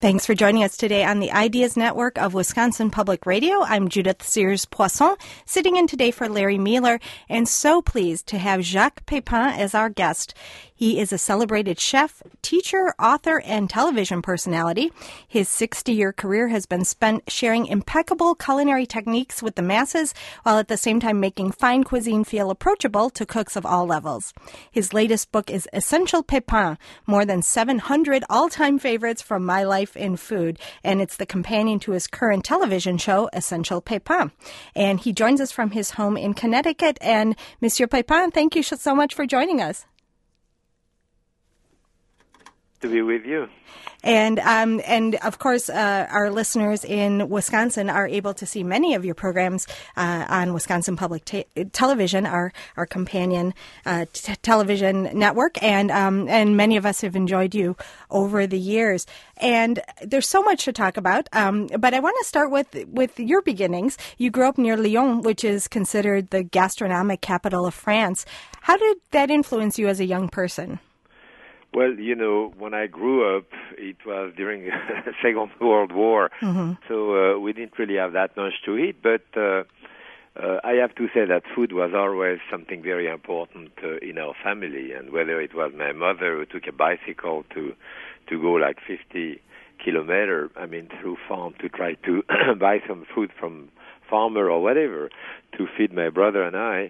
Thanks for joining us today on the Ideas Network of Wisconsin Public Radio. I'm Judith Sears-Poisson, sitting in today for Larry Mueller, and so pleased to have Jacques Pépin as our guest. He is a celebrated chef, teacher, author, and television personality. His 60-year career has been spent sharing impeccable culinary techniques with the masses, while at the same time making fine cuisine feel approachable to cooks of all levels. His latest book is Essential Pépin, more than 700 all-time favorites from my life in food, and it's the companion to his current television show, Essential Pépin. And he joins us from his home in Connecticut. And Monsieur Pépin, thank you so much for joining us. To be with you. And of course, our listeners in Wisconsin are able to see many of your programs on Wisconsin Public Television, our companion television network, and many of us have enjoyed you over the years. And there's so much to talk about, but I want to start with your beginnings. You grew up near Lyon, which is considered the gastronomic capital of France. How did that influence you as a young person? Well, you know, when I grew up, it was during the Second World War, so we didn't really have that much to eat, but I have to say that food was always something very important in our family, and whether it was my mother who took a bicycle to go like 50 kilometers, through farm to try to buy some food from farmer or whatever to feed my brother and I.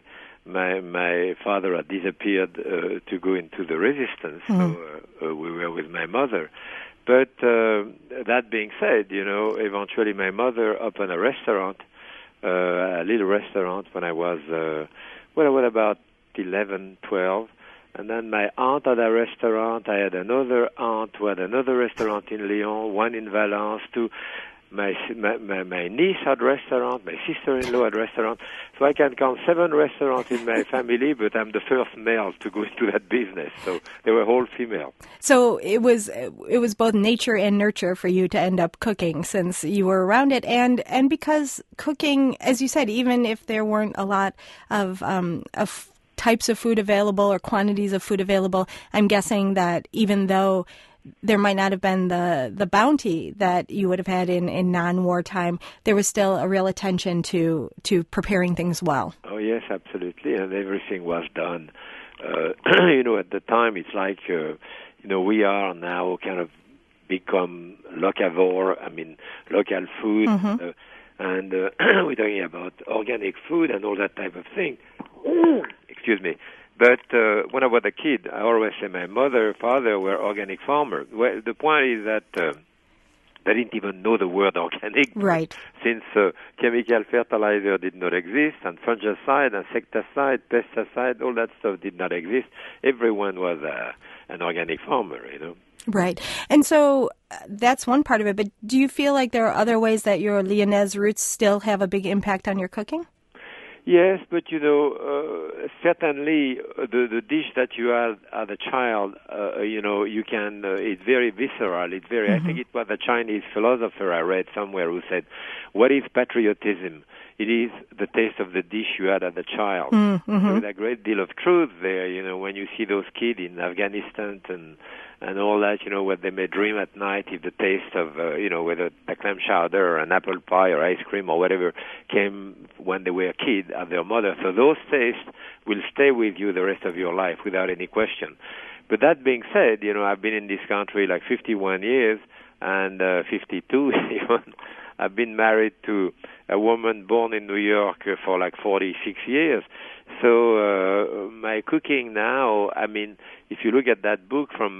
My father had disappeared to go into the resistance, so we were with my mother. But that being said, you know, eventually my mother opened a restaurant, a little restaurant when I was, about 11, 12. And then my aunt had a restaurant. I had another aunt who had another restaurant in Lyon, one in Valence, too. My niece had a restaurant, my sister-in-law had a restaurant. So I can count 7 restaurants in my family, but I'm the first male to go into that business. So they were all female. So it was both nature and nurture for you to end up cooking since you were around it. And because cooking, as you said, even if there weren't a lot of types of food available or quantities of food available, I'm guessing that even though there might not have been the bounty that you would have had in non-war time, there was still a real attention to preparing things well. Oh, yes, absolutely. And everything was done. You know, at the time, it's like, we are now kind of become locavore, local food. And we're talking about organic food and all that type of thing. Excuse me. But when I was a kid, I always say my mother, father were organic farmers. Well, the point is that they didn't even know the word organic. Right. Since chemical fertilizer did not exist, and fungicide, insecticide, pesticide, all that stuff did not exist. Everyone was an organic farmer, you know. Right. And so that's one part of it. But do you feel like there are other ways that your Lyonnaise roots still have a big impact on your cooking? Yes, but certainly the dish that you had as a child, you can. It's very visceral. It's very. I think it was a Chinese philosopher I read somewhere who said, "What is patriotism? It is the taste of the dish you had as a child." There's a great deal of truth there. You know, when you see those kids in Afghanistan and all that, you know, what they may dream at night if the taste of, whether a clam chowder or an apple pie or ice cream or whatever came when they were a kid at their mother. So those tastes will stay with you the rest of your life without any question. But that being said, you know, I've been in this country like 51 years and 52 even. I've been married to a woman born in New York for like 46 years. So my cooking now, if you look at that book from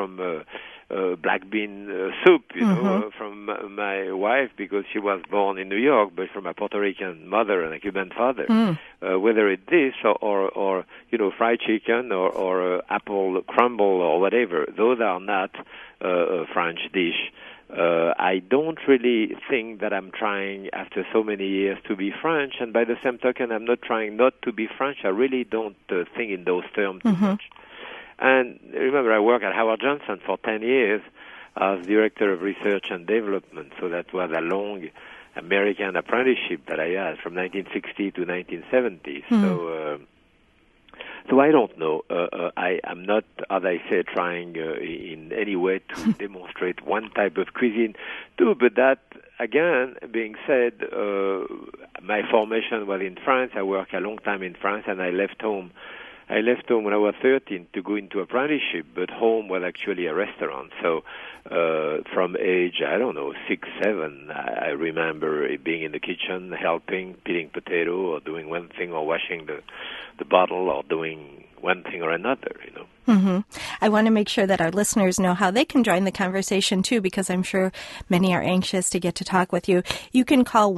black bean soup, you know, from my wife, because she was born in New York, but from a Puerto Rican mother and a Cuban father, whether it's this or fried chicken or apple crumble or whatever, those are not a French dish. I don't really think that I'm trying, after so many years, to be French, and by the same token, I'm not trying not to be French. I really don't think in those terms too much. And remember, I worked at Howard Johnson for 10 years as Director of Research and Development, so that was a long American apprenticeship that I had from 1960 to 1970. So I don't know. I'm not, as I say, trying in any way to demonstrate one type of cuisine too. But that, again, being said, my formation was in France. I worked a long time in France, and I left home. I left home when I was 13 to go into apprenticeship, but home was actually a restaurant. So from age, 6, 7, I remember being in the kitchen, helping, peeling potato, or doing one thing, or washing the bottle, or doing one thing or another, Mm-hmm. I want to make sure that our listeners know how they can join the conversation, too, because I'm sure many are anxious to get to talk with you. You can call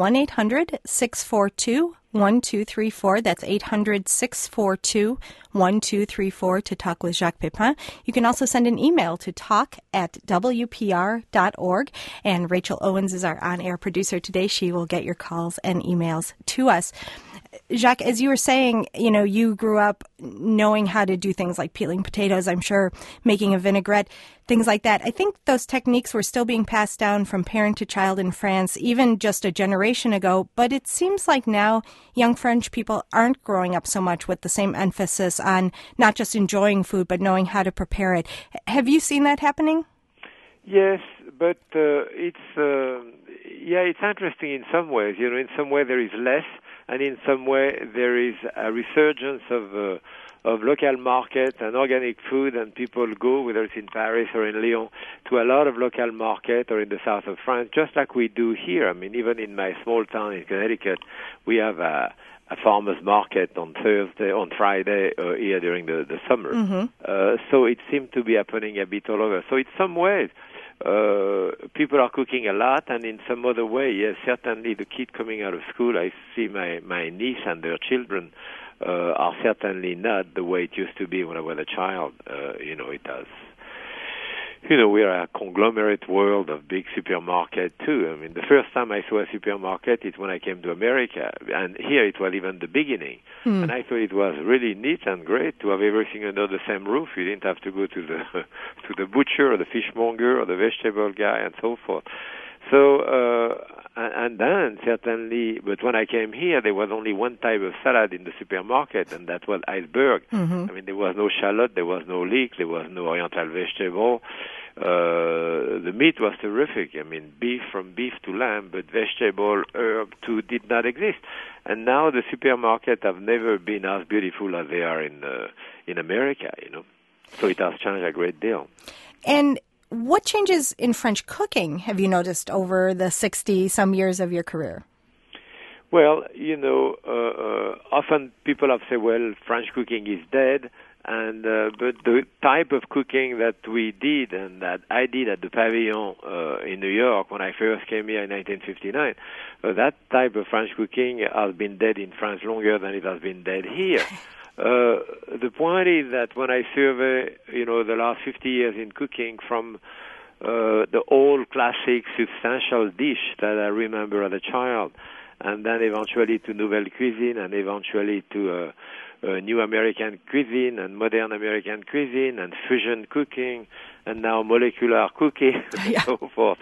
1-800-642-1234. That's 800-642-1234 to talk with Jacques Pépin. You can also send an email to talk@wpr.org. And Rachel Owens is our on-air producer today. She will get your calls and emails to us. Jacques, as you were saying, you grew up knowing how to do things like peeling potatoes, I'm sure, making a vinaigrette, things like that. I think those techniques were still being passed down from parent to child in France, even just a generation ago. But it seems like now young French people aren't growing up so much with the same emphasis on not just enjoying food, but knowing how to prepare it. Have you seen that happening? Yes, but it's interesting in some ways. In some way there is less, and in some way there is a resurgence of local market and organic food, and people go, whether it's in Paris or in Lyon, to a lot of local market or in the south of France, just like we do here. I mean, even in my small town in Connecticut, we have a farmer's market on Friday here during the summer. Mm-hmm. So it seems to be happening a bit all over. So in some ways, people are cooking a lot, and in some other way, yes, certainly the kid coming out of school, I see my niece and their children are certainly not the way it used to be when I was a child. It does. We are a conglomerate world of big supermarket too. I mean, the first time I saw a supermarket is when I came to America, and here it was even the beginning. And I thought it was really neat and great to have everything under the same roof. You didn't have to go to the butcher or the fishmonger or the vegetable guy and so forth. So, and then certainly, but when I came here, there was only one type of salad in the supermarket, and that was iceberg. Mm-hmm. I mean, there was no shallot, there was no leek, there was no oriental vegetable. The meat was terrific. I mean, from beef to lamb, but vegetable, herb too did not exist. And now the supermarkets have never been as beautiful as they are in America, So it has changed a great deal. And what changes in French cooking have you noticed over the 60-some years of your career? Well, often people have said, well, French cooking is dead, and but the type of cooking that we did and that I did at the Pavilion in New York when I first came here in 1959, that type of French cooking has been dead in France longer than it has been dead here. The point is that when I survey, the last 50 years in cooking, from the old classic substantial dish that I remember as a child, and then eventually to nouvelle cuisine, and eventually to new American cuisine and modern American cuisine and fusion cooking, and now molecular cooking and so forth,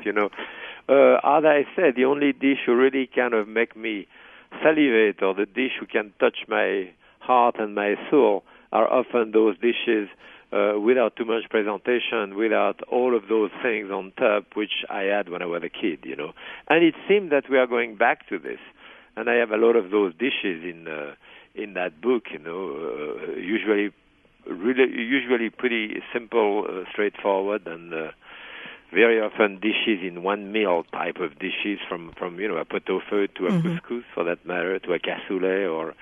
As I said, the only dish who really kind of make me salivate, or the dish who can touch my heart and my soul, are often those dishes without too much presentation, without all of those things on top, which I had when I was a kid, And it seems that we are going back to this. And I have a lot of those dishes in that book, usually pretty simple, straightforward, and very often dishes in one meal type of dishes, from a pot-au-feu to a couscous, for that matter, to a cassoulet, or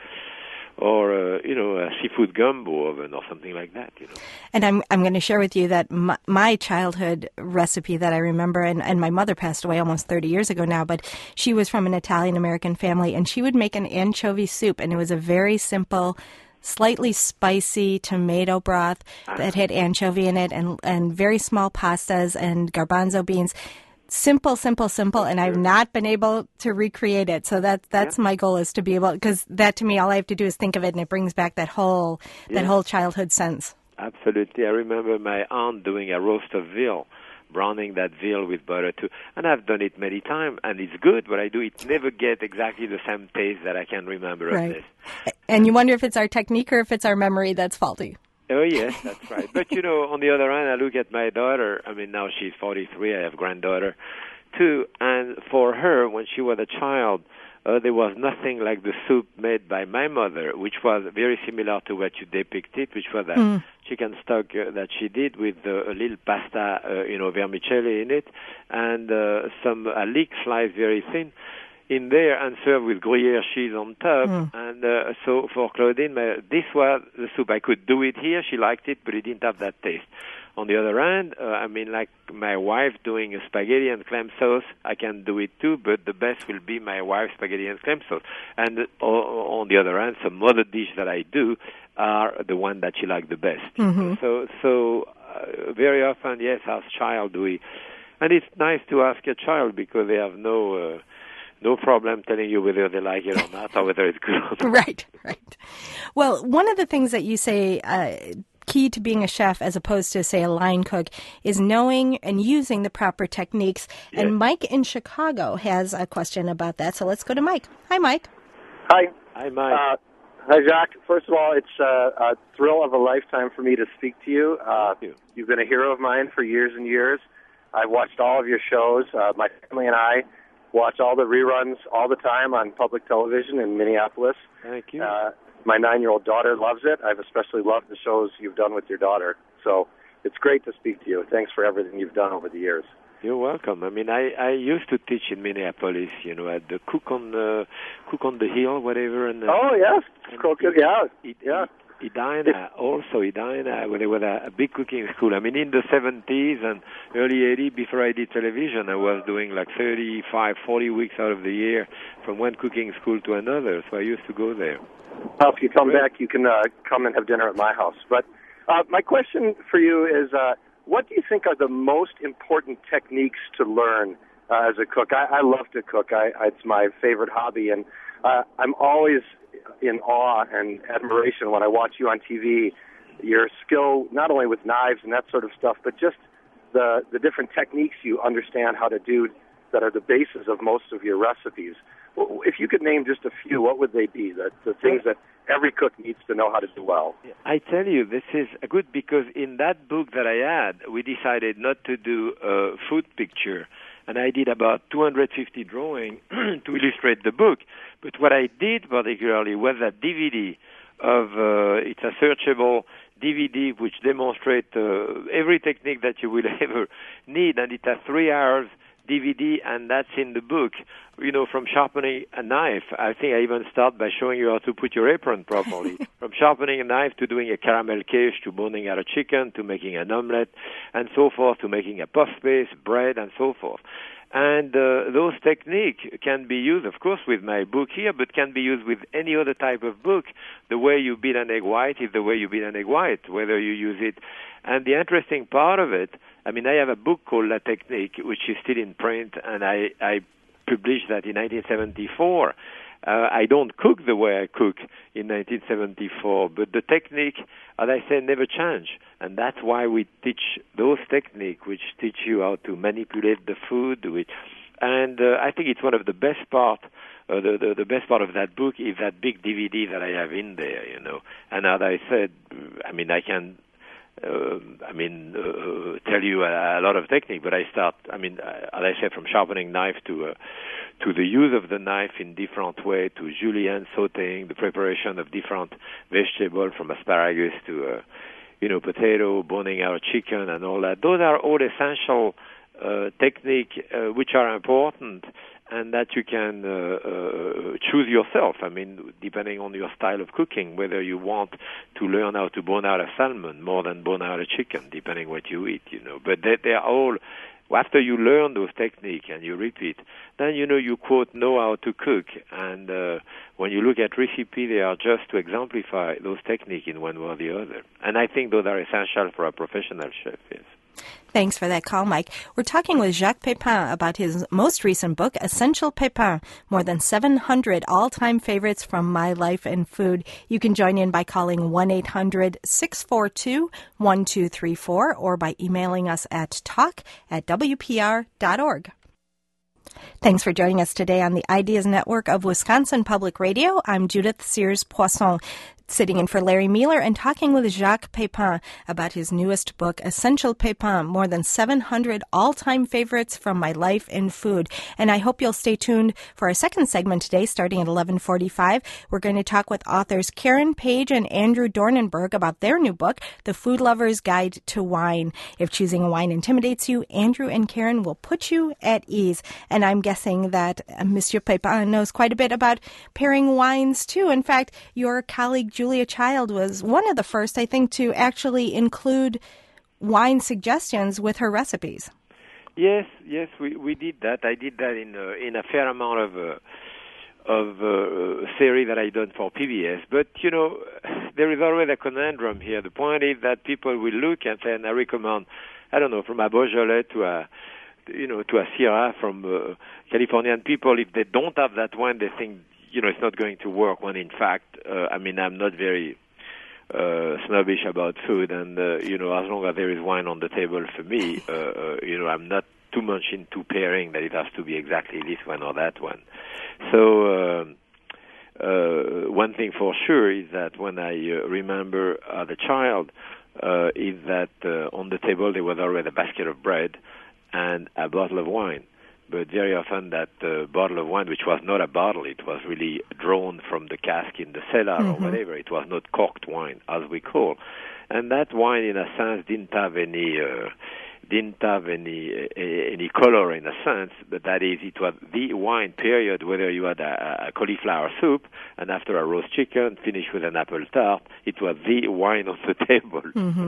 a seafood gumbo oven or something like that. And I'm going to share with you that my childhood recipe that I remember, and my mother passed away almost 30 years ago now, but she was from an Italian-American family, and she would make an anchovy soup, and it was a very simple, slightly spicy tomato broth that had anchovy in it, and very small pastas and garbanzo beans. Simple, and I've not been able to recreate it. So that's my goal, is to be able, because that, to me, all I have to do is think of it, and it brings back that whole childhood sense. Absolutely. I remember my aunt doing a roast of veal, browning that veal with butter too. And I've done it many times, and it's good, but it never get exactly the same taste that I can remember of this. And you wonder if it's our technique or if it's our memory that's faulty. Oh, yes, that's right. But, on the other hand, I look at my daughter. I mean, now she's 43. I have a granddaughter, too. And for her, when she was a child, there was nothing like the soup made by my mother, which was very similar to what you depicted, which was that chicken stock that she did with a little pasta, vermicelli in it, and some leek sliced very thin in there and served with Gruyere cheese on top. And so for Claudine, this was the soup. I could do it here. She liked it, but it didn't have that taste. On the other hand, like my wife doing a spaghetti and clam sauce, I can do it too, but the best will be my wife's spaghetti and clam sauce. And on the other hand, some other dish that I do are the one that she likes the best. So very often, yes, as child we, and it's nice to ask a child because they have no problem telling you whether they like it or not, or whether it's good or not. Right. Well, one of the things that you say key to being a chef as opposed to, say, a line cook is knowing and using the proper techniques. Yes. And Mike in Chicago has a question about that. So let's go to Mike. Hi, Mike. Hi. Hi, Mike. Hi, Jacques. First of all, it's a thrill of a lifetime for me to speak to you. Thank you. You've been a hero of mine for years and years. I've watched all of your shows. My family and I watch all the reruns all the time on public television in Minneapolis. Thank you. My 9-year-old daughter loves it. I've especially loved the shows you've done with your daughter. So it's great to speak to you. Thanks for everything you've done over the years. You're welcome. I mean, I used to teach in Minneapolis, at the Cook on the Hill, whatever. And yes, yeah. Edina, when there was a big cooking school. I mean, in the 70s and early 80s, before I did television, I was doing like 35, 40 weeks out of the year from one cooking school to another. So I used to go there. Well, if you come back, you can come and have dinner at my house. But my question for you is, what do you think are the most important techniques to learn as a cook? I love to cook. It's my favorite hobby, and I'm always in awe and admiration when I watch you on TV, your skill not only with knives and that sort of stuff, but just the different techniques you understand how to do that are the basis of most of your recipes. If you could name just a few, what would they be, the things that every cook needs to know how to do well? I tell you, this is good because in that book that I had, we decided not to do a food picture, and I did about 250 drawings to illustrate the book. But what I did particularly was a DVD of, it's a searchable DVD which demonstrates every technique that you will ever need, and it has 3 hours DVD, and that's in the book, from sharpening a knife. I think I even start by showing you how to put your apron properly. From sharpening a knife to doing a caramel quiche, to boning out a chicken, to making an omelette, and so forth, to making a puff paste, bread, and so forth. And those techniques can be used, of course, with my book here, but can be used with any other type of book. The way you beat an egg white is the way you beat an egg white, whether you use it. And the interesting part of it, I have a book called La Technique, which is still in print, and I published that in 1974. I don't cook the way I cook in 1974, but the technique, as I say, never change. And that's why we teach those techniques, which teach you how to manipulate the food. And I think it's one of the best part. The best part of that book is that big DVD that I have in there, And as I said, I can tell you a lot of technique, but I start, as I said, from sharpening knife to the use of the knife in different way, to julienne sautéing, the preparation of different vegetables, from asparagus to, potato, boning out chicken and all that. Those are all essential techniques which are important and that you can choose yourself. Depending on your style of cooking, whether you want to learn how to bone out a salmon more than bone out a chicken, depending what you eat, But they are all, after you learn those techniques and you repeat, then, you quote, know how to cook. And when you look at recipe, they are just to exemplify those techniques in one way or the other. And I think those are essential for a professional chef, yes. Thanks for that call, Mike. We're talking with Jacques Pépin about his most recent book, Essential Pépin, more than 700 all-time favorites from my life in food. You can join in by calling 1-800-642-1234 or by emailing us at talk@wpr.org. Thanks for joining us today on the Ideas Network of Wisconsin Public Radio. I'm Judith Sears-Poisson, sitting in for Larry Mueller and talking with Jacques Pépin about his newest book, Essential Pépin, more than 700 all-time favorites from my life in food. And I hope you'll stay tuned for our second segment today, starting at 11:45. We're going to talk with authors Karen Page and Andrew Dornenberg about their new book, The Food Lover's Guide to Wine. If choosing a wine intimidates you, Andrew and Karen will put you at ease. And I'm guessing that Monsieur Pépin knows quite a bit about pairing wines, too. In fact, your colleague Julia Child was one of the first, I think, to actually include wine suggestions with her recipes. Yes, we did that. I did that in a fair amount of theory that I done for PBS. But there is always a conundrum here. The point is that people will look and say, and I recommend, I don't know, from a Beaujolais to a Syrah from Californian people. If they don't have that wine, they think it's not going to work. When in fact, I'm not very snobbish about food, and as long as there is wine on the table for me, I'm not too much into pairing that it has to be exactly this one or that one. So one thing for sure is that when I remember as a child, is that on the table there was already a basket of bread and a bottle of wine. But very often that bottle of wine, which was not a bottle, it was really drawn from the cask in the cellar or whatever. It was not corked wine, as we call. And that wine, in a sense, didn't have any color, in a sense. But that is, it was the wine, period. Whether you had a cauliflower soup and after a roast chicken, finished with an apple tart, it was the wine on the table.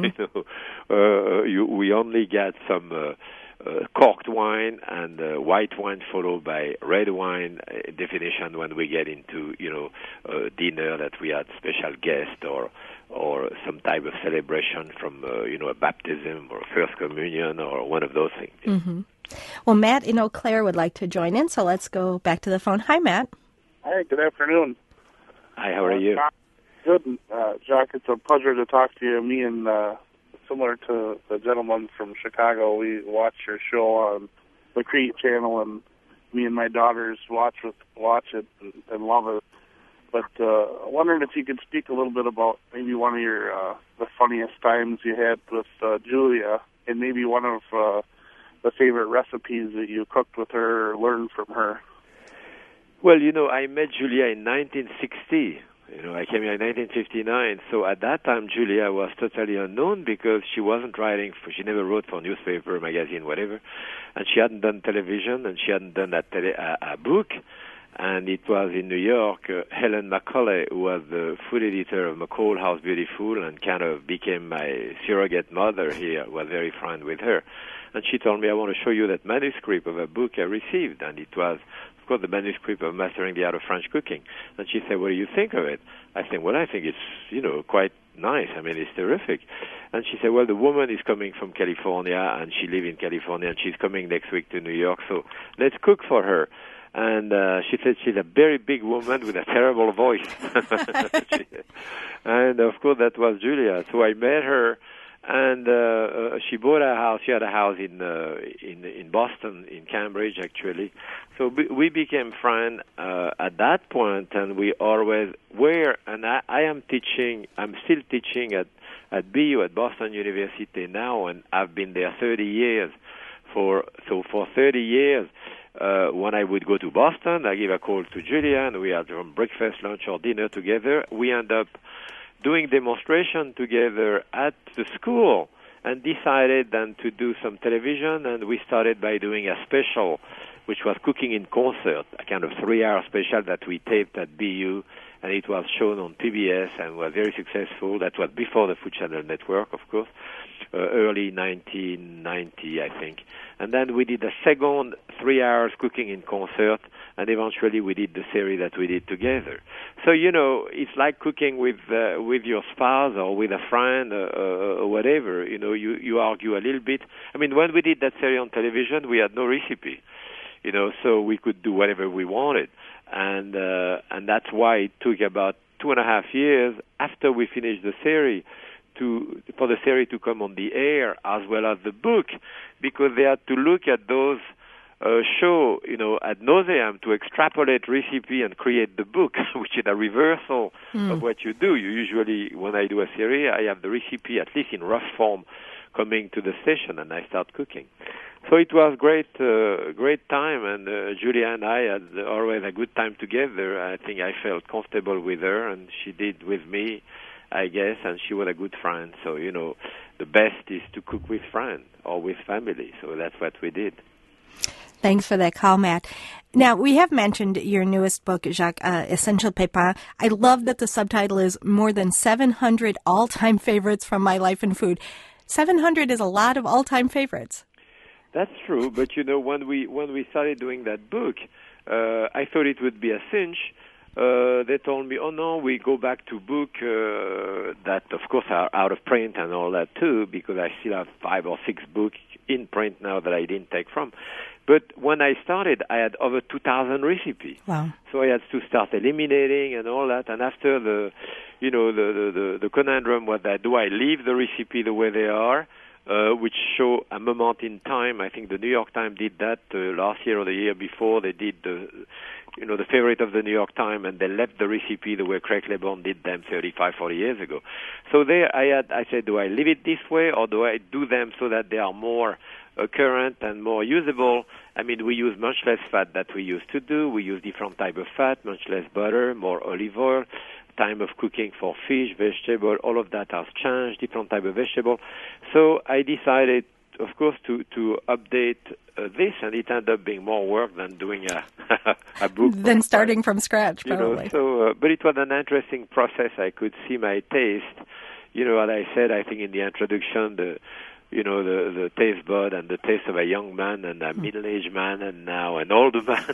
We only get some corked wine and white wine followed by red wine definition when we get into dinner that we had special guest or some type of celebration from a baptism or first communion or one of those things. Well, Matt in Eau Claire would like to join in, so let's go back to the phone. Hi, Matt. Hi, good afternoon. Hi, how are you? Good. Jacques, it's a pleasure to talk to you. Me and similar to the gentleman from Chicago, we watch your show on the Crete channel, and me and my daughters watch it and love it. But wondering if you could speak a little bit about maybe one of your the funniest times you had with Julia, and maybe one of the favorite recipes that you cooked with her or learned from her. Well, I met Julia in 1960. I came here in 1959, so at that time Julia was totally unknown because she wasn't writing, she never wrote for newspaper, magazine, whatever, and she hadn't done television, and she hadn't done a book, and it was in New York, Helen McCauley, who was the food editor of McCall House Beautiful and kind of became my surrogate mother here, was very friend with her, and she told me, I want to show you that manuscript of a book I received, and it was the manuscript of Mastering the Art of French Cooking. And she said, what do you think of it? I said, well, I think it's, quite nice. It's terrific. And she said, well, the woman is coming from California, and she lives in California, and she's coming next week to New York, so let's cook for her. And she said she's a very big woman with a terrible voice. And, of course, that was Julia. So I met her, and she bought a house. She had a house in Boston, in Cambridge, actually. So we became friends at that point, and we always were. And I'm still teaching at BU, at Boston University now, and I've been there 30 years. For 30 years, when I would go to Boston, I give a call to Julia, and we had breakfast, lunch, or dinner together. We end up doing demonstration together at the school and decided then to do some television, and we started by doing a special, which was Cooking in Concert, a kind of 3-hour special that we taped at BU, and it was shown on PBS and was very successful. That was before the Food Channel Network, of course, early 1990, I think. And then we did a second 3 hours Cooking in Concert, and eventually we did the series that we did together. So, it's like cooking with your spouse or with a friend or whatever. You argue a little bit. When we did that series on television, we had no recipe, so we could do whatever we wanted. And that's why it took about 2.5 years after we finished the series for the series to come on the air, as well as the book, because they had to look at those show, ad nauseam to extrapolate recipe and create the book, which is a reversal of what you do. You usually, when I do a series, I have the recipe, at least in rough form, coming to the station, and I start cooking. So it was great time, and Julia and I had always a good time together. I think I felt comfortable with her, and she did with me, I guess, and she was a good friend. So, the best is to cook with friends or with family. So that's what we did. Thanks for that call, Matt. Now, we have mentioned your newest book, Jacques, Essential Pépins. I love that the subtitle is More Than 700 All-Time Favorites from My Life in Food. 700 is a lot of all-time favorites. That's true, but when we started doing that book, I thought it would be a cinch. They told me, oh no, we go back to book that, of course, are out of print and all that too, because I still have 5 or 6 books in print now that I didn't take from. But when I started, I had over 2,000 recipes. Wow. So I had to start eliminating and all that. And after the conundrum was that, do I leave the recipe the way they are, which show a moment in time? I think the New York Times did that last year or the year before. They did the favorite of the New York Times, and they left the recipe the way Craig Claiborne did them 35, 40 years ago. So there I said, do I leave it this way, or do I do them so that they are more current and more usable? I mean, we use much less fat than we used to do. We use different type of fat, much less butter, more olive oil. Time of cooking for fish, vegetable, all of that has changed, different type of vegetable. So I decided, of course, to update this, and it ended up being more work than doing a book. Than starting from scratch, probably. But it was an interesting process. I could see my taste. As I said, I think in the introduction, the taste bud and the taste of a young man and a middle-aged man and now an older man,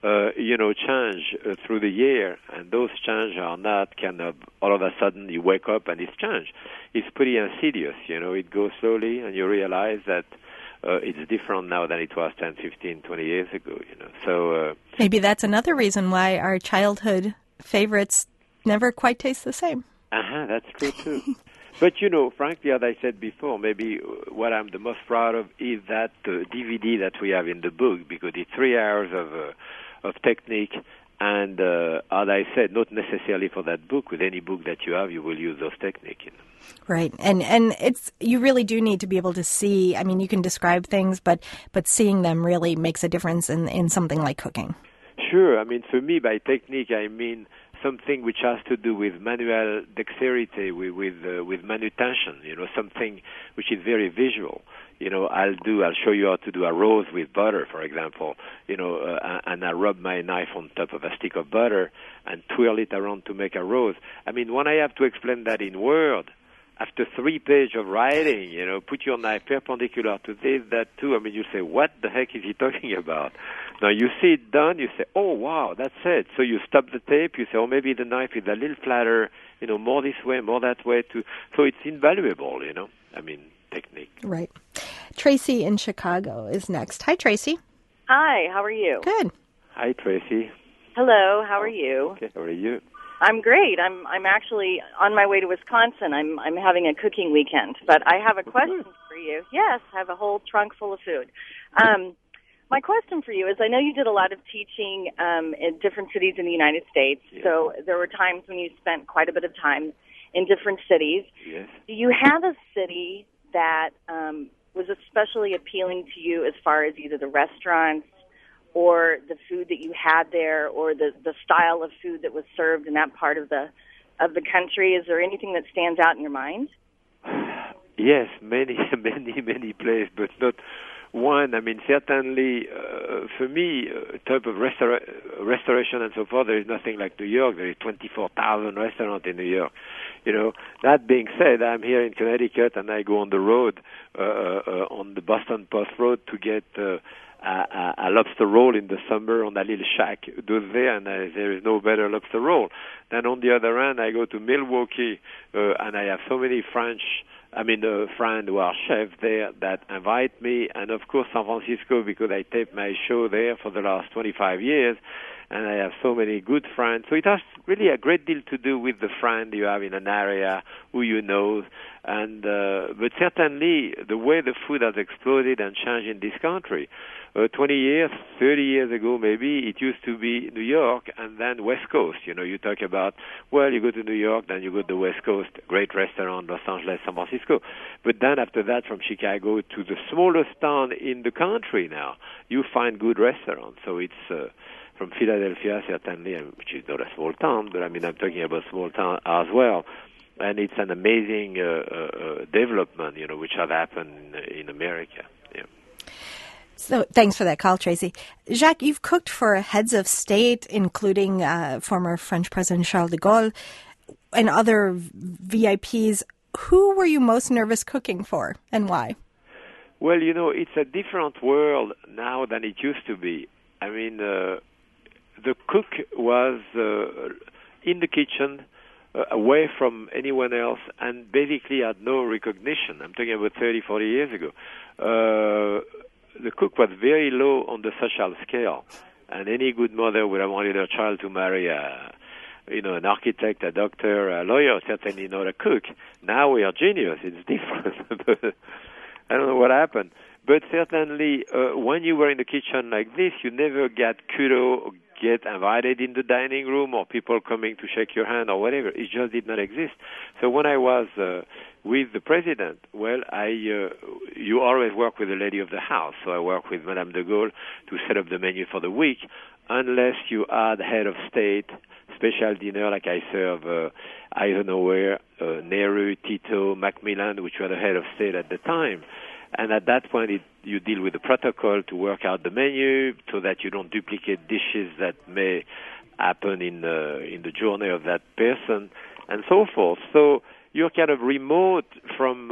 change through the year, and those changes are not kind of all of a sudden you wake up and it's changed. It's pretty insidious, it goes slowly, and you realize that it's different now than it was 10, 15, 20 years ago, So maybe that's another reason why our childhood favorites never quite taste the same. That's true too. But, frankly, as I said before, maybe what I'm the most proud of is that DVD that we have in the book, because it's 3 hours of technique, and as I said, not necessarily for that book. With any book that you have, you will use those techniques. Right, and it's you really do need to be able to see. I mean, you can describe things, but seeing them really makes a difference in something like cooking. Sure. I mean, for me, by technique, I mean something which has to do with manual dexterity, with manutention, something which is very visual. I'll show you how to do a roast with butter, for example, and I rub my knife on top of a stick of butter and twirl it around to make a roast. I mean, when I have to explain that in word, after 3 pages of writing, put your knife perpendicular to this, that, too. I mean, you say, what the heck is he talking about? Now, you see it done, you say, oh, wow, that's it. So you stop the tape, you say, oh, maybe the knife is a little flatter, more this way, more that way, too. So it's invaluable, I mean, technique. Right. Tracy in Chicago is next. Hi, Tracy. Hi, how are you? Good. Hi, Tracy. Hello, how are you? Okay, how are you? I'm great. I'm actually on my way to Wisconsin. I'm having a cooking weekend, but I have a question for you. Yes, I have a whole trunk full of food. My question for you is, I know you did a lot of teaching in different cities in the United States, so there were times when you spent quite a bit of time in different cities. Yes. Do you have a city that was especially appealing to you as far as either the restaurants or the food that you had there, or the style of food that was served in that part of the country? Is there anything that stands out in your mind? Yes, many places, but not one. I mean, certainly, for me, type of restoration and so forth, there is nothing like New York. There is 24,000 restaurants in New York. That being said, I'm here in Connecticut, and I go on the road, on the Boston Post Road, to get a lobster roll in the summer on a little shack there, and there is no better lobster roll. Then on the other hand, I go to Milwaukee, and I have so many friends who are chefs there that invite me, and of course San Francisco, because I taped my show there for the last 25 years, and I have so many good friends. So it has really a great deal to do with the friend you have in an area, who you know, and but certainly the way the food has exploded and changed in this country. 20 years, 30 years ago maybe, it used to be New York and then West Coast. You know, you talk about, well, you go to New York, then you go to the West Coast, great restaurant, Los Angeles, San Francisco. But then after that, from Chicago to the smallest town in the country now, you find good restaurants. So it's from Philadelphia, certainly, which is not a small town, but I mean, I'm talking about small town as well. And it's an amazing development, you know, which have happened in America. Yeah. So thanks for that call, Tracy. Jacques, you've cooked for heads of state, including former French President Charles de Gaulle and other VIPs. Who were you most nervous cooking for, and why? Well, you know, it's a different world now than it used to be. I mean, the cook was in the kitchen, away from anyone else, and basically had no recognition. I'm talking about 30, 40 years ago. The cook was very low on the social scale, and any good mother would have wanted her child to marry an architect, a doctor, a lawyer, certainly not a cook. Now we are genius. It's different. I don't know what happened. But certainly, when you were in the kitchen like this, you never get kudos or get invited in the dining room or people coming to shake your hand or whatever. It just did not exist. So when I was with the president, well, you always work with the lady of the house. So I worked with Madame de Gaulle to set up the menu for the week, unless you add head of state, special dinner like I serve Eisenhower, Nehru, Tito, Macmillan, which were the head of state at the time. And at that point, you deal with the protocol to work out the menu so that you don't duplicate dishes that may happen in the journey of that person, and so forth. So you're kind of remote from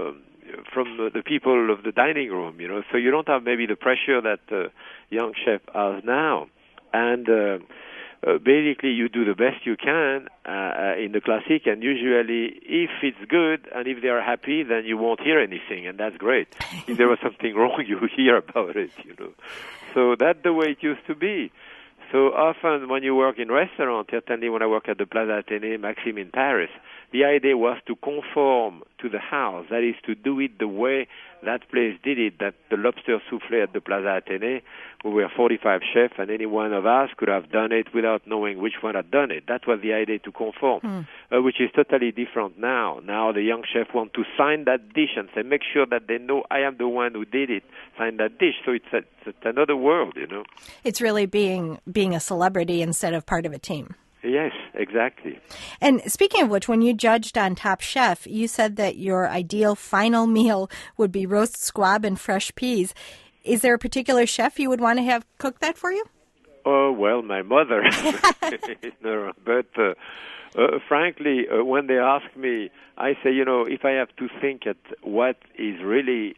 the people of the dining room, you know. So you don't have maybe the pressure that young chef has now, and basically you do the best you can in the classic, and usually if it's good and if they are happy, then you won't hear anything, and that's great. If there was something wrong, you hear about it, you know. So that's the way it used to be. So often when you work in restaurants, certainly when I work at the Plaza Athénée, Maxime in Paris, the idea was to conform to the house, that is to do it the way that place did it, that the lobster soufflé at the Plaza Athénée, we were 45 chefs, and any one of us could have done it without knowing which one had done it. That was the idea, to conform, which is totally different now. Now the young chef want to sign that dish and say, make sure that they know I am the one who did it, sign that dish. So it's another world, you know. It's really being a celebrity instead of part of a team. Yes, exactly. And speaking of which, when you judged on Top Chef, you said that your ideal final meal would be roast squab and fresh peas. Is there a particular chef you would want to have cook that for you? Oh, well, my mother. No, but frankly, when they ask me, I say, you know, if I have to think at what is really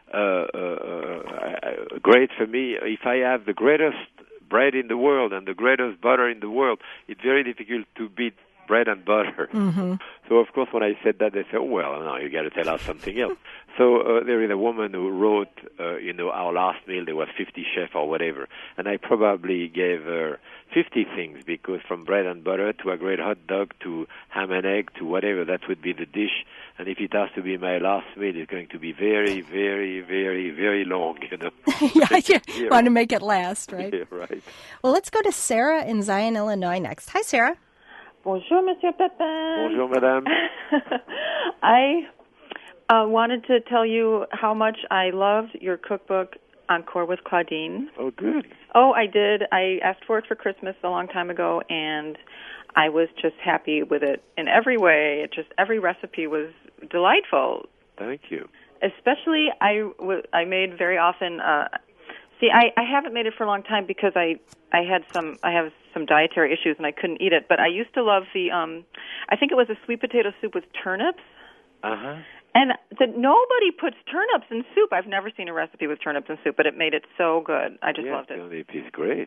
great for me, if I have the greatest bread in the world and the greatest butter in the world, it's very difficult to beat bread and butter. Mm-hmm. So, of course, when I said that, they said, oh, well, no, you got to tell us something else. So there is a woman who wrote, our last meal, there was 50 chefs or whatever, and I probably gave her 50 things, because from bread and butter to a great hot dog to ham and egg to whatever, that would be the dish. And if it has to be my last meal, it's going to be very, very, very, very long, you know. You want to make it last, right? Yeah, right. Well, let's go to Sarah in Zion, Illinois next. Hi, Sarah. Bonjour, Monsieur Pepin. Bonjour, Madame. I wanted to tell you how much I loved your cookbook, Encore with Claudine. Oh, good. Oh, I did. I asked for it for Christmas a long time ago, and I was just happy with it in every way. Every recipe was delightful. Thank you. Especially, I made very often. I haven't made it for a long time because I have some dietary issues and I couldn't eat it. But I used to love the. I think it was a sweet potato soup with turnips. Uh-huh. And nobody puts turnips in soup. I've never seen a recipe with turnips in soup, but it made it so good. I just loved it. It is great.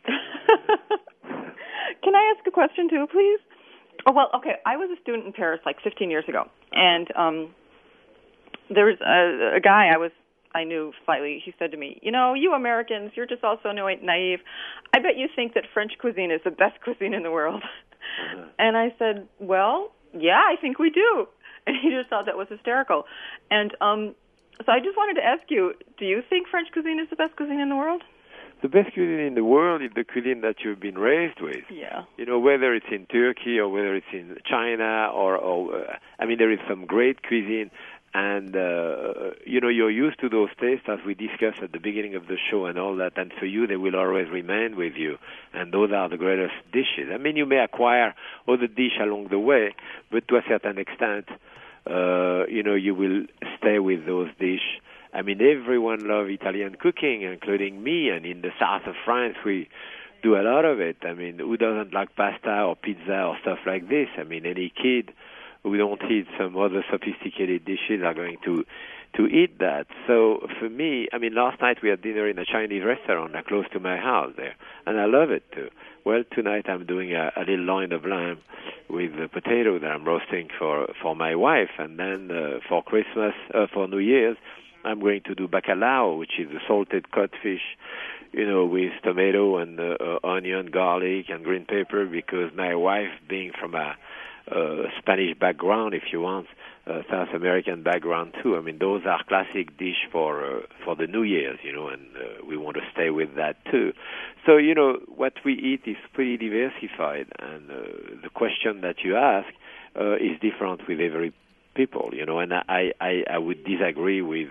Can I ask a question too, please? Oh, well, okay. I was a student in Paris like 15 years ago, and there was a guy. I knew slightly, he said to me, you Americans, you're just all so naive. I bet you think that French cuisine is the best cuisine in the world. And I said, well, yeah, I think we do. And he just thought that was hysterical. And so I just wanted to ask you, do you think French cuisine is the best cuisine in the world? The best cuisine in the world is the cuisine that you've been raised with. Yeah. Whether it's in Turkey or whether it's in China there is some great cuisine. And, you're used to those tastes, as we discussed at the beginning of the show and all that. And for you, they will always remain with you. And those are the greatest dishes. You may acquire other dishes along the way, but to a certain extent, you will stay with those dishes. Everyone loves Italian cooking, including me. And in the south of France, we do a lot of it. Who doesn't like pasta or pizza or stuff like this? Any kid who don't eat some other sophisticated dishes are going to eat that. So for me, last night we had dinner in a Chinese restaurant close to my house there, and I love it too. Well, tonight I'm doing a little loin of lamb with a potato that I'm roasting for my wife, and then for Christmas, for New Year's, I'm going to do bacalao, which is a salted codfish, with tomato and onion, garlic, and green pepper, because my wife, being from a Spanish background, if you want, South American background too. Those are classic dish for the New Year's, and we want to stay with that too. So, what we eat is pretty diversified, and the question that you ask is different with every people, and I would disagree with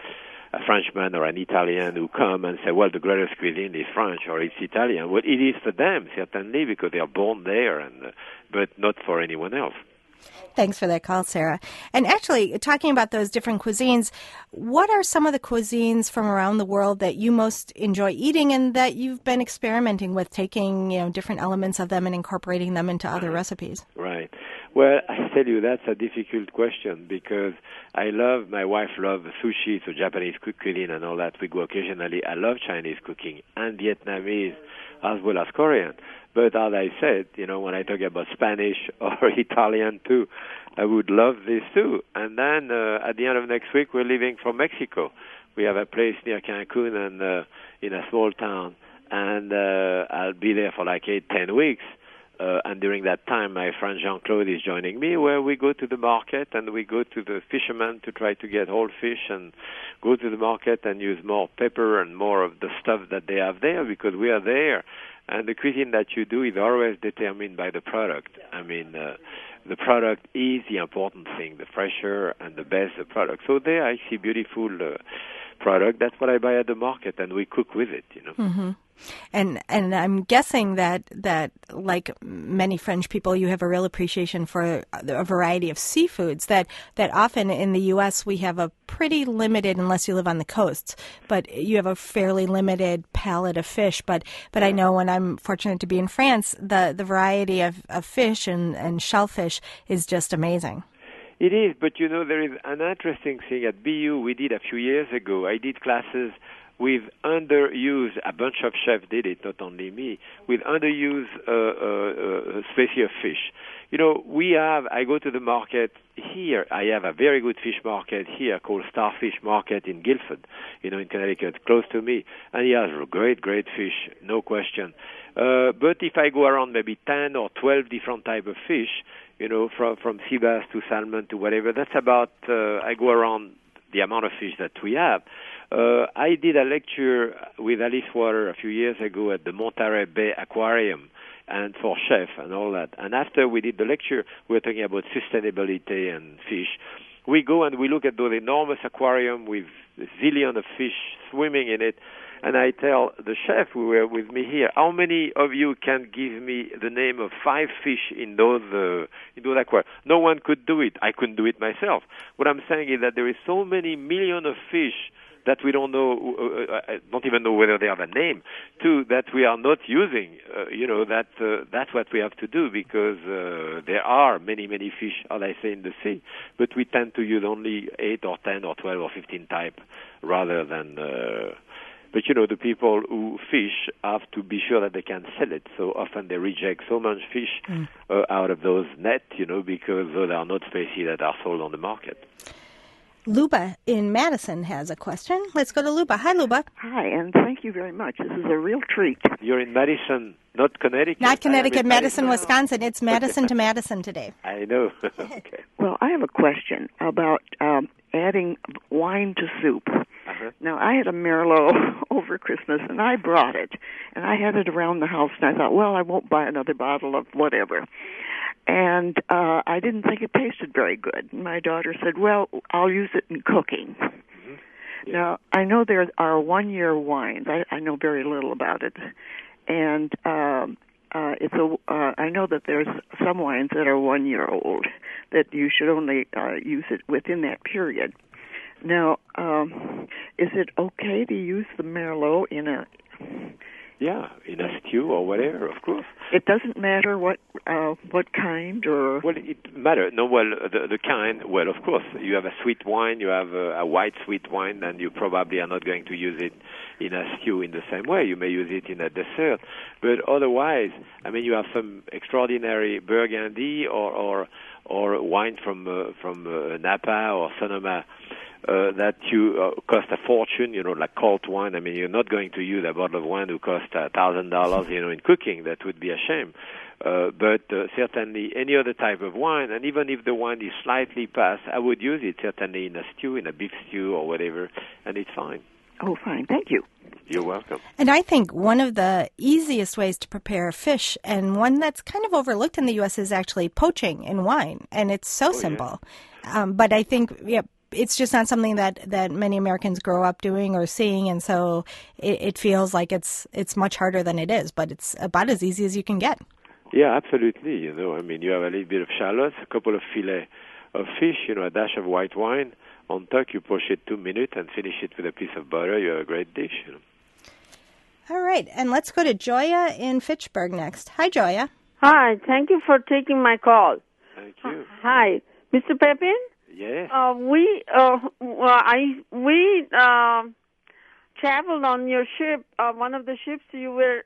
a Frenchman or an Italian who come and say, well, the greatest cuisine is French or it's Italian. Well, it is for them, certainly, because they are born there, but not for anyone else. Thanks for that call, Sarah. And actually, talking about those different cuisines, what are some of the cuisines from around the world that you most enjoy eating and that you've been experimenting with, taking different elements of them and incorporating them into other recipes? Right. Well, I tell you, that's a difficult question because my wife loves sushi, so Japanese cuisine and all that. We go occasionally. I love Chinese cooking and Vietnamese as well as Korean. But as I said, when I talk about Spanish or Italian too, I would love this too. And then at the end of next week, we're leaving for Mexico. We have a place near Cancun and in a small town, and I'll be there for 8-10 weeks. And during that time, my friend Jean-Claude is joining me, where we go to the market and we go to the fishermen to try to get whole fish and go to the market and use more pepper and more of the stuff that they have there because we are there. And the cuisine that you do is always determined by the product. The product is the important thing, the fresher and the best the product. So there I see beautiful product. That's what I buy at the market, and we cook with it, Mm-hmm. And I'm guessing that like many French people, you have a real appreciation for a variety of seafoods that often in the U.S. we have a pretty limited, unless you live on the coasts, but you have a fairly limited palette of fish. But I know when I'm fortunate to be in France, the variety of fish and shellfish is just amazing. It is, but there is an interesting thing at BU we did a few years ago. I did classes with underused, a bunch of chefs did it, not only me, with underused species of fish. I go to the market here. I have a very good fish market here called Starfish Market in Guilford, in Connecticut, close to me. And he has great, great fish, no question. But if I go around maybe 10 or 12 different type of fish, from sea bass to salmon to whatever, that's about, I go around the amount of fish that we have. I did a lecture with Alice Water a few years ago at the Monterey Bay Aquarium and for chefs and all that. And after we did the lecture, we were talking about sustainability and fish. We go and we look at those enormous aquarium with zillion of fish swimming in it. And I tell the chef who were with me here, how many of you can give me the name of 5 fish in those aquariums? No one could do it. I couldn't do it myself. What I'm saying is that there is so many millions of fish that we don't even know whether they have a name, that we are not using. That's what we have to do because there are many, many fish, as I say, in the sea, but we tend to use only 8 or 10 or 12 or 15 type rather than... But, the people who fish have to be sure that they can sell it. So often they reject so much fish out of those nets, because those are not species that are sold on the market. Luba in Madison has a question. Let's go to Luba. Hi, Luba. Hi, and thank you very much. This is a real treat. You're in Madison, not Connecticut. Not Connecticut, Madison, Wisconsin. It's Madison to Madison today. I know. Okay. Well, I have a question about adding wine to soup. Uh-huh. Now, I had a Merlot over Christmas, and I brought it, and I had it around the house, and I thought, well, I won't buy another bottle of whatever. And I didn't think it tasted very good. My daughter said, well, I'll use it in cooking. Mm-hmm. Yeah. Now, I know there are one-year wines. I know very little about it. And I know that there's some wines that are 1 year old, that you should only use it within that period. Now, is it okay to use the Merlot in a... Yeah, in a stew or whatever, of course. It doesn't matter what kind or... Well, it matters. No, well, the kind, well, of course, you have a sweet wine, you have a white sweet wine, and you probably are not going to use it in a stew in the same way. You may use it in a dessert. But otherwise, I mean, you have some extraordinary Burgundy or wine from Napa or Sonoma that you cost a fortune, like Colt wine. I mean, you're not going to use a bottle of wine who costs $1,000, in cooking. That would be a shame. But certainly any other type of wine, and even if the wine is slightly past, I would use it certainly in a stew, in a beef stew or whatever, and it's fine. Oh, fine. Thank you. You're welcome. And I think one of the easiest ways to prepare fish, and one that's kind of overlooked in the U.S., is actually poaching in wine. And it's so simple. Yeah. But I think, it's just not something that many Americans grow up doing or seeing, and so it feels like it's much harder than it is, but it's about as easy as you can get. Yeah, absolutely. I mean, you have a little bit of shallots, a couple of fillet of fish, a dash of white wine. On top, you poach it 2 minutes and finish it with a piece of butter. You have a great dish. All right, and let's go to Joya in Fitchburg next. Hi, Joya. Hi, thank you for taking my call. Thank you. Hi, Mr. Pepin. Yes. We traveled on your ship. One of the ships you were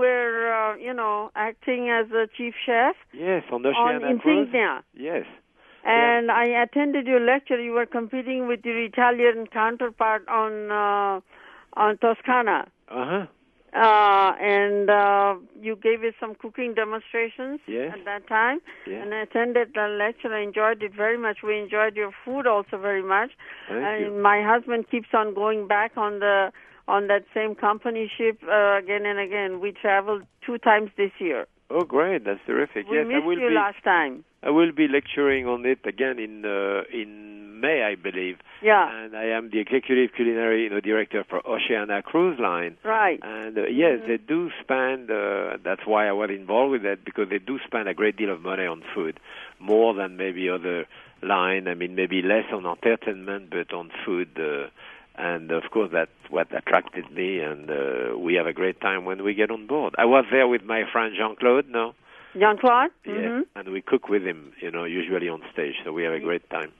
acting as a chief chef. Yes, on Oceania Cruise. Insignia. Yes. And I attended your lecture. You were competing with your Italian counterpart on Toscana. Uh-huh. And you gave us some cooking demonstrations at that time. Yes. And I attended the lecture. I enjoyed it very much. We enjoyed your food also very much. Thank you. My husband keeps on going back on that same company ship again and again. We traveled 2 times this year. Oh, great. That's terrific. We missed you last time. I will be lecturing on it again in May, I believe. Yeah. And I am the executive culinary director for Oceania Cruise Line. Right. And yes, they do spend, that's why I was involved with that, because they do spend a great deal of money on food, more than maybe other line. I mean, maybe less on entertainment, but on food. And, of course, that's what attracted me, and we have a great time when we get on board. I was there with my friend Jean-Claude, no? Jean-Claude? Yeah, mm-hmm. And we cook with him, usually on stage, so we have a great time.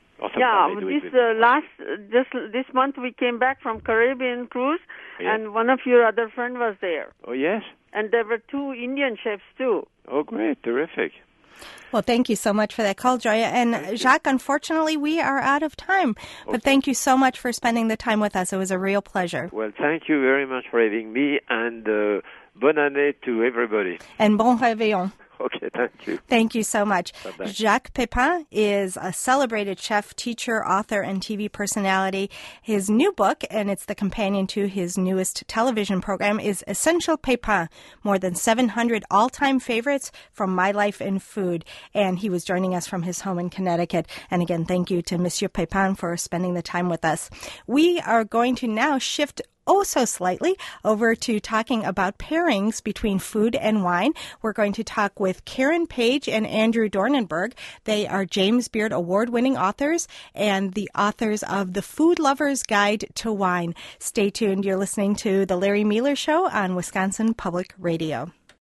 This month we came back from Caribbean cruise, yes. And one of your other friends was there. Oh, yes? And there were 2 Indian chefs, too. Oh, great. Terrific. Well, thank you so much for that call, Joya. And Jacques, unfortunately, we are out of time. Okay. But thank you so much for spending the time with us. It was a real pleasure. Well, thank you very much for having me, and bonne année to everybody. And bon réveillon. Okay, thank you. Thank you so much. Bye-bye. Jacques Pepin is a celebrated chef, teacher, author, and TV personality. His new book, and it's the companion to his newest television program, is Essential Pepin, more than 700 all-time favorites from my life in food. And he was joining us from his home in Connecticut. And again, thank you to Monsieur Pepin for spending the time with us. We are going to now shift so slightly over to talking about pairings between food and wine. We're going to talk with Karen Page and Andrew Dornenberg. They are James Beard award-winning authors and the authors of The Food Lover's Guide to Wine. Stay tuned. You're listening to The Larry Miller Show on Wisconsin Public Radio.